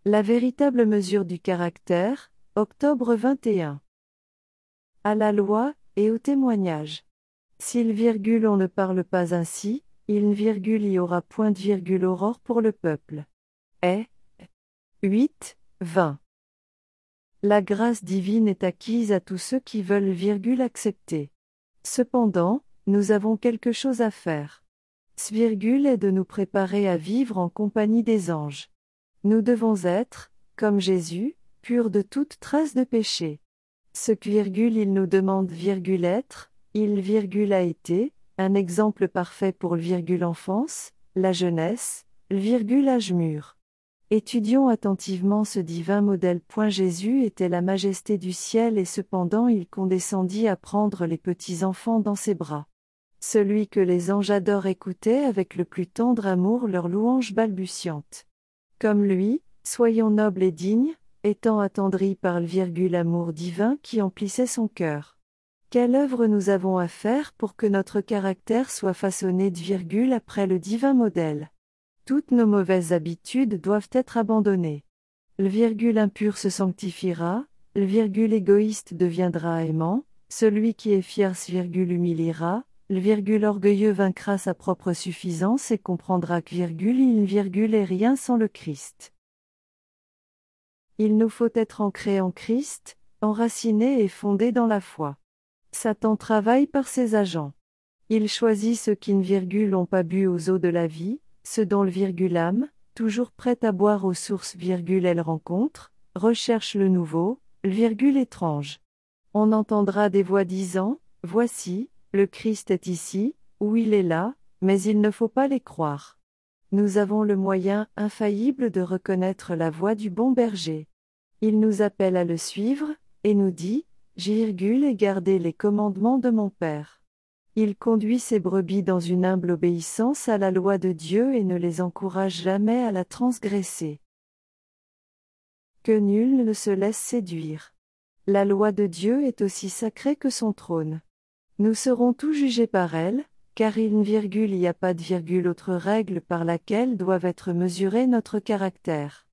La véritable mesure du caractère, octobre 21. À la loi, et au témoignage. S'il virgule on ne parle pas ainsi, il virgule y aura point de virgule aurore pour le peuple. 8, 20. La grâce divine est acquise à tous ceux qui veulent virgule accepter. Cependant, nous avons quelque chose à faire. Ce virgule est de nous préparer à vivre en compagnie des anges. Nous devons être, comme Jésus, purs de toute trace de péché. Ce que virgule il nous demande virgule être, il virgule a été, un exemple parfait pour le virgule enfance, la jeunesse, le virgule âge mûr. Étudions attentivement ce divin modèle. Jésus était la majesté du ciel et cependant il condescendit à prendre les petits enfants dans ses bras. Celui que les anges adorent écouter avec le plus tendre amour leurs louanges balbutiantes. Comme lui, soyons nobles et dignes, étant attendris par le virgule amour divin qui emplissait son cœur. Quelle œuvre nous avons à faire pour que notre caractère soit façonné de virgule après le divin modèle. Toutes nos mauvaises habitudes doivent être abandonnées. Le virgule impur se sanctifiera, le virgule égoïste deviendra aimant, celui qui est fier se virgule humiliera, le virgule orgueilleux vaincra sa propre suffisance et comprendra que virgule il virgule est rien sans le Christ. Il nous faut être ancrés en Christ, enracinés et fondés dans la foi. Satan travaille par ses agents. Il choisit ceux qui n'ont pas bu aux eaux de la vie, ceux dont le virgule âme, toujours prêt à boire aux sources virgule elle rencontre, recherche le nouveau, le virgule étrange. On entendra des voix disant, voici, le Christ est ici, ou il est là, mais il ne faut pas les croire. Nous avons le moyen infaillible de reconnaître la voix du bon berger. Il nous appelle à le suivre, et nous dit, virgule et gardez les commandements de mon Père. Il conduit ses brebis dans une humble obéissance à la loi de Dieu et ne les encourage jamais à la transgresser. Que nul ne se laisse séduire. La loi de Dieu est aussi sacrée que son trône. Nous serons tous jugés par elle, car il n'y a pas de virgule autre règle par laquelle doivent être mesurés notre caractère.